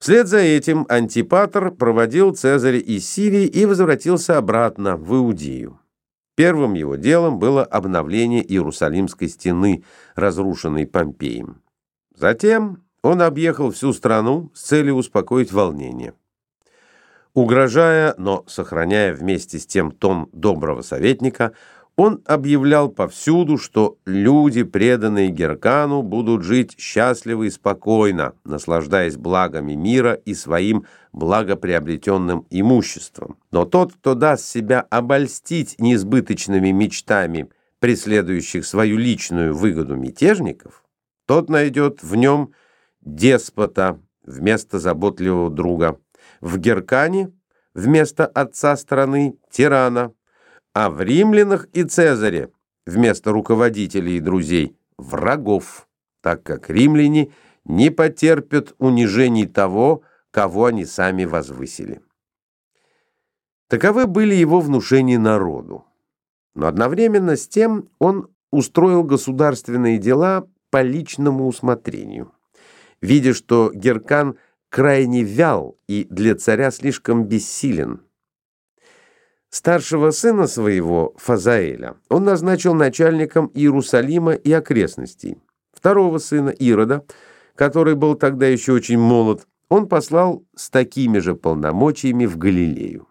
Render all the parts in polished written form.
Вслед за этим Антипатр проводил Цезаря из Сирии и возвратился обратно в Иудею. Первым его делом было обновление Иерусалимской стены, разрушенной Помпеем. Затем он объехал всю страну с целью успокоить волнение. Угрожая, но сохраняя вместе с тем тон доброго советника, он объявлял повсюду, что люди, преданные Геркану, будут жить счастливо и спокойно, наслаждаясь благами мира и своим благоприобретенным имуществом. Но тот, кто даст себя обольстить неизбыточными мечтами, преследующих свою личную выгоду мятежников, тот найдет в нем деспота вместо заботливого друга, в Геркане вместо отца страны тирана, а в римлянах и Цезаре вместо руководителей и друзей врагов, так как римляне не потерпят унижений того, кого они сами возвысили. Таковы были его внушения народу. Но одновременно с тем он устроил государственные дела по личному усмотрению, видя, что Геркан крайне вял и для царя слишком бессилен. Старшего сына своего, Фазаэля, он назначил начальником Иерусалима и окрестностей. Второго сына, Ирода, который был тогда еще очень молод, он послал с такими же полномочиями в Галилею.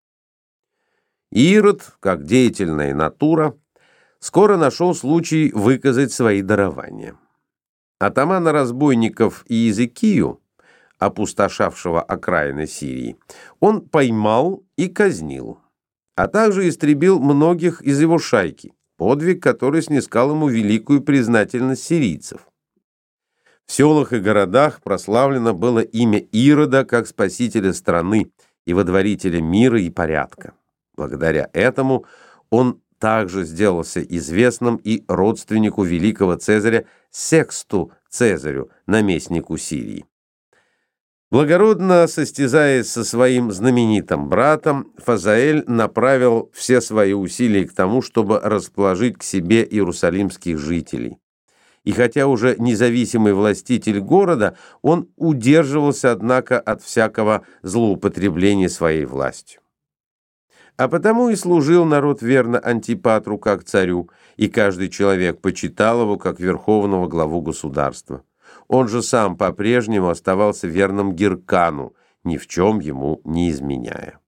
Ирод, как деятельная натура, скоро нашел случай выказать свои дарования. Атамана разбойников Иезекию, опустошавшего окраины Сирии, он поймал и казнил, а также истребил многих из его шайки, подвиг, который снискал ему великую признательность сирийцев. В селах и городах прославлено было имя Ирода как спасителя страны и водворителя мира и порядка. Благодаря этому он также сделался известным и родственнику великого Цезаря Сексту Цезарю, наместнику Сирии. Благородно состязаясь со своим знаменитым братом, Фазаэль направил все свои усилия к тому, чтобы расположить к себе иерусалимских жителей. И хотя уже независимый властитель города, он удерживался, однако, от всякого злоупотребления своей властью. А потому и служил народ верно Антипатру как царю, и каждый человек почитал его как верховного главу государства. Он же сам по-прежнему оставался верным Геркану, ни в чем ему не изменяя.